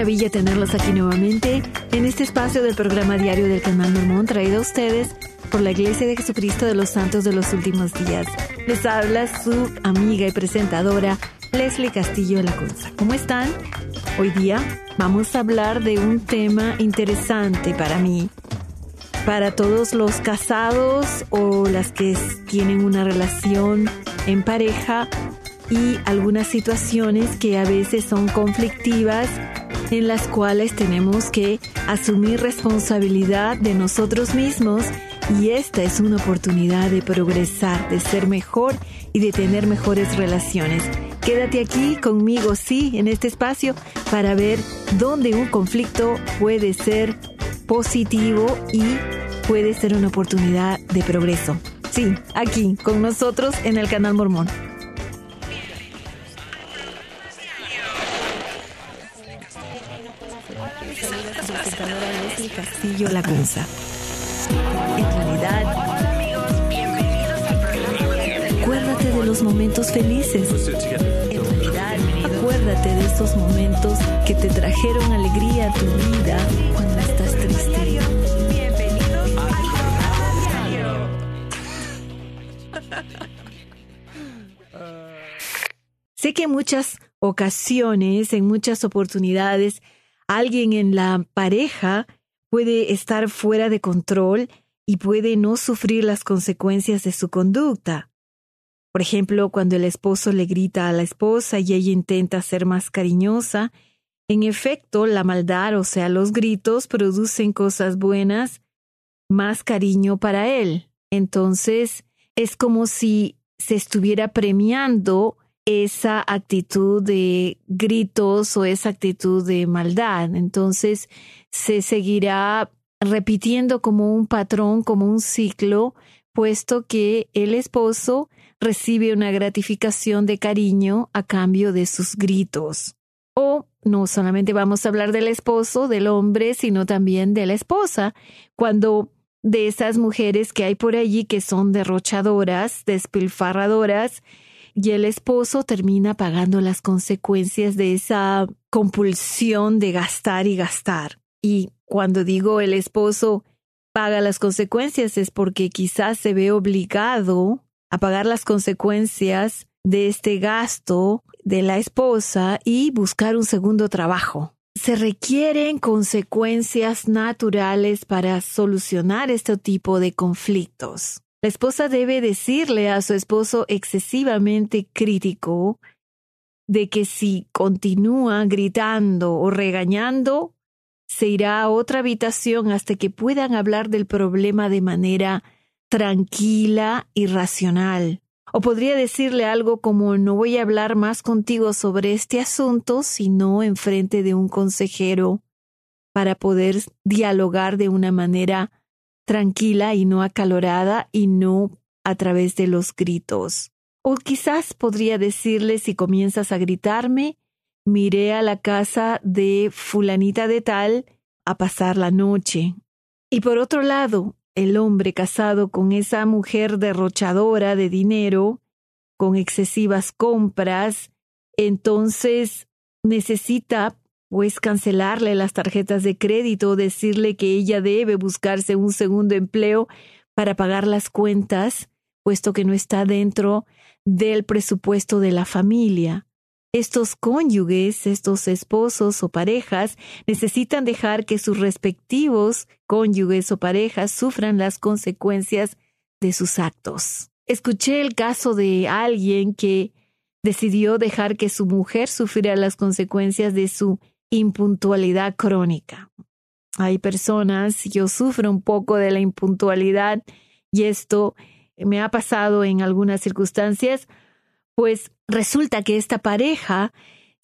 maravilla tenerlos aquí nuevamente en este espacio del programa diario del Canal Mormón, traído a ustedes por la Iglesia de Jesucristo de los Santos de los Últimos Días. Les habla su amiga y presentadora Leslie Castillo Lacunza. ¿Cómo están? Hoy día vamos a hablar de un tema interesante para mí, para todos los casados o las que tienen una relación en pareja y algunas situaciones que a veces son conflictivas, en las cuales tenemos que asumir responsabilidad de nosotros mismos, y esta es una oportunidad de progresar, de ser mejor y de tener mejores relaciones. Quédate aquí conmigo, sí, en este espacio, para ver dónde un conflicto puede ser positivo y puede ser una oportunidad de progreso. Sí, aquí con nosotros en el Canal Mormón. Castillo Lacunza. En realidad, acuérdate de los momentos felices. En realidad, acuérdate de esos momentos que te trajeron alegría a tu vida cuando estás triste. Sé que en muchas ocasiones, en muchas oportunidades, alguien en la pareja puede estar fuera de control y puede no sufrir las consecuencias de su conducta. Por ejemplo, cuando el esposo le grita a la esposa y ella intenta ser más cariñosa, en efecto, la maldad, o sea, los gritos, producen cosas buenas, más cariño para él. Entonces, es como si se estuviera premiando esa actitud de gritos o esa actitud de maldad. Entonces se seguirá repitiendo como un patrón, como un ciclo, puesto que el esposo recibe una gratificación de cariño a cambio de sus gritos. O no solamente vamos a hablar del esposo, del hombre, sino también de la esposa, cuando de esas mujeres que hay por allí que son derrochadoras, despilfarradoras, y el esposo termina pagando las consecuencias de esa compulsión de gastar y gastar. Y cuando digo el esposo paga las consecuencias es porque quizás se ve obligado a pagar las consecuencias de este gasto de la esposa y buscar un segundo trabajo. Se requieren consecuencias naturales para solucionar este tipo de conflictos. La esposa debe decirle a su esposo excesivamente crítico de que si continúa gritando o regañando, se irá a otra habitación hasta que puedan hablar del problema de manera tranquila y racional. O podría decirle algo como: no voy a hablar más contigo sobre este asunto, sino enfrente de un consejero, para poder dialogar de una manera tranquila y no acalorada y no a través de los gritos. O quizás podría decirle: si comienzas a gritarme, me iré a la casa de fulanita de tal a pasar la noche. Y por otro lado, el hombre casado con esa mujer derrochadora de dinero, con excesivas compras, entonces necesita pues cancelarle las tarjetas de crédito, decirle que ella debe buscarse un segundo empleo para pagar las cuentas, puesto que no está dentro del presupuesto de la familia. Estos cónyuges, estos esposos o parejas, necesitan dejar que sus respectivos cónyuges o parejas sufran las consecuencias de sus actos. Escuché el caso de alguien que decidió dejar que su mujer sufriera las consecuencias de su impuntualidad crónica. Hay personas, yo sufro un poco de la impuntualidad y esto me ha pasado en algunas circunstancias, pues resulta que esta pareja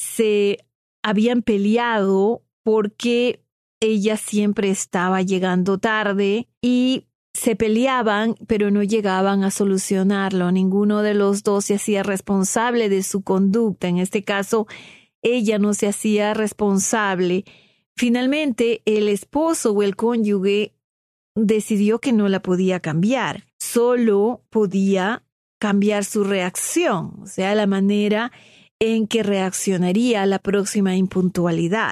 se habían peleado porque ella siempre estaba llegando tarde y se peleaban, pero no llegaban a solucionarlo. Ninguno de los dos se hacía responsable de su conducta. En este caso, ella no se hacía responsable. Finalmente, el esposo o el cónyuge decidió que no la podía cambiar. Solo podía cambiar su reacción, o sea, la manera en que reaccionaría a la próxima impuntualidad.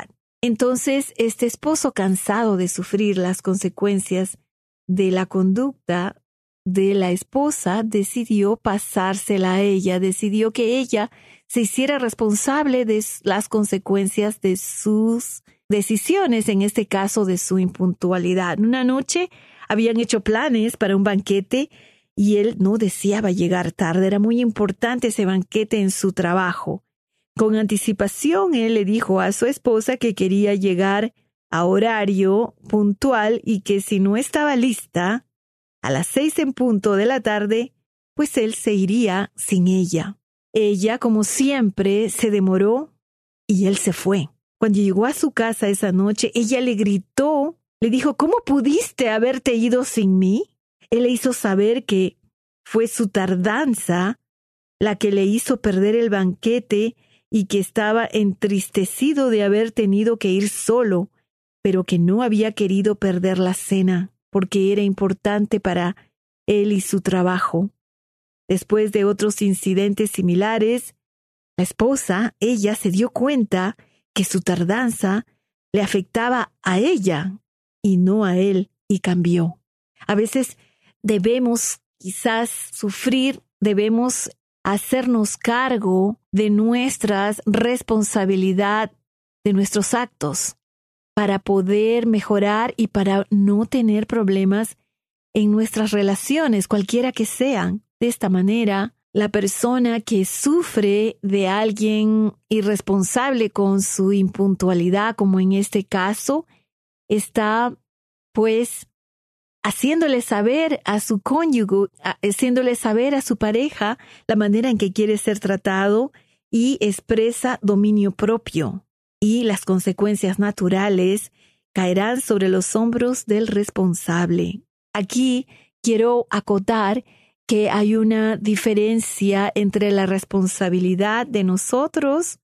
Entonces, este esposo, cansado de sufrir las consecuencias de la conducta de la esposa, decidió pasársela a ella, decidió que ella se hiciera responsable de las consecuencias de sus decisiones, en este caso de su impuntualidad. Una noche habían hecho planes para un banquete y él no deseaba llegar tarde. Era muy importante ese banquete en su trabajo. Con anticipación, él le dijo a su esposa que quería llegar a horario puntual y que si no estaba lista, a las 6 en punto de la tarde, pues él se iría sin ella. Ella, como siempre, se demoró y él se fue. Cuando llegó a su casa esa noche, ella le gritó, le dijo, ¿cómo pudiste haberte ido sin mí? Él le hizo saber que fue su tardanza la que le hizo perder el banquete y que estaba entristecido de haber tenido que ir solo, pero que no había querido perder la cena porque era importante para él y su trabajo. Después de otros incidentes similares, la esposa, ella se dio cuenta que su tardanza le afectaba a ella y no a él, y cambió. A veces debemos quizás sufrir, debemos hacernos cargo de nuestras responsabilidad, de nuestros actos, para poder mejorar y para no tener problemas en nuestras relaciones, cualquiera que sean. De esta manera, la persona que sufre de alguien irresponsable con su impuntualidad, como en este caso, está pues haciéndole saber a su cónyuge, haciéndole saber a su pareja la manera en que quiere ser tratado y expresa dominio propio. Y las consecuencias naturales caerán sobre los hombros del responsable. Aquí quiero acotar que hay una diferencia entre la responsabilidad de nosotros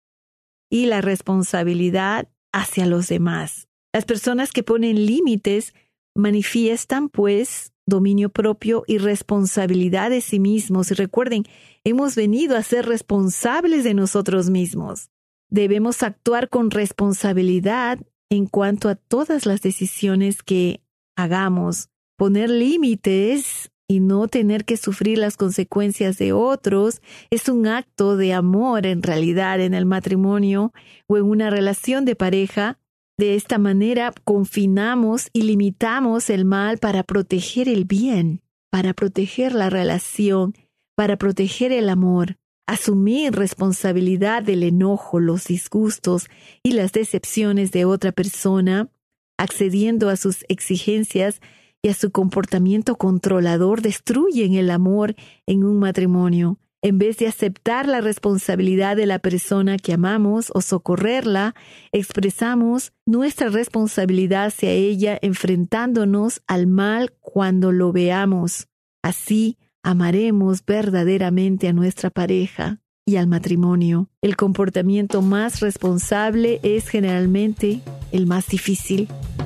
y la responsabilidad hacia los demás. Las personas que ponen límites manifiestan, pues, dominio propio y responsabilidad de sí mismos. Y recuerden, hemos venido a ser responsables de nosotros mismos. Debemos actuar con responsabilidad en cuanto a todas las decisiones que hagamos. Poner límites y no tener que sufrir las consecuencias de otros es un acto de amor en realidad en el matrimonio o en una relación de pareja. De esta manera confinamos y limitamos el mal para proteger el bien, para proteger la relación, para proteger el amor. Asumir responsabilidad del enojo, los disgustos y las decepciones de otra persona, accediendo a sus exigencias y a su comportamiento controlador, destruyen el amor en un matrimonio. En vez de aceptar la responsabilidad de la persona que amamos o socorrerla, expresamos nuestra responsabilidad hacia ella enfrentándonos al mal cuando lo veamos. Así, amaremos verdaderamente a nuestra pareja y al matrimonio. El comportamiento más responsable es generalmente el más difícil.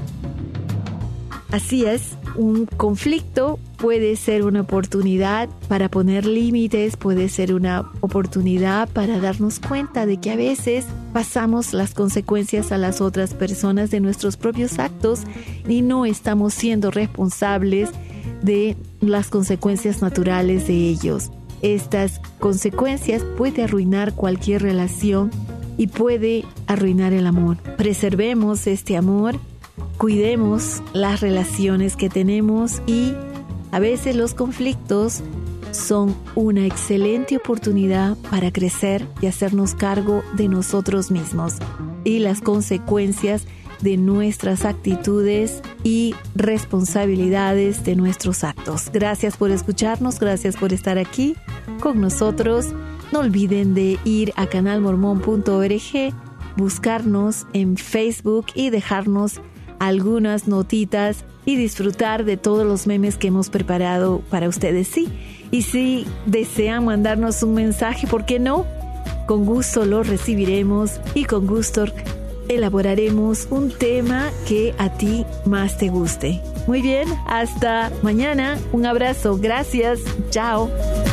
Así es, un conflicto puede ser una oportunidad para poner límites, puede ser una oportunidad para darnos cuenta de que a veces pasamos las consecuencias a las otras personas de nuestros propios actos y no estamos siendo responsables de las consecuencias naturales de ellos. Estas consecuencias pueden arruinar cualquier relación y puede arruinar el amor. Preservemos este amor, cuidemos las relaciones que tenemos y a veces los conflictos son una excelente oportunidad para crecer y hacernos cargo de nosotros mismos y las consecuencias de nuestras actitudes y responsabilidades de nuestros actos. Gracias por escucharnos, gracias por estar aquí con nosotros. No olviden de ir a canalmormon.org, buscarnos en Facebook y dejarnos algunas notitas y disfrutar de todos los memes que hemos preparado para ustedes. Sí, y si desean mandarnos un mensaje, ¿por qué no? Con gusto lo recibiremos y con gusto elaboraremos un tema que a ti más te guste. Muy bien, hasta mañana. Un abrazo. Gracias. Chao.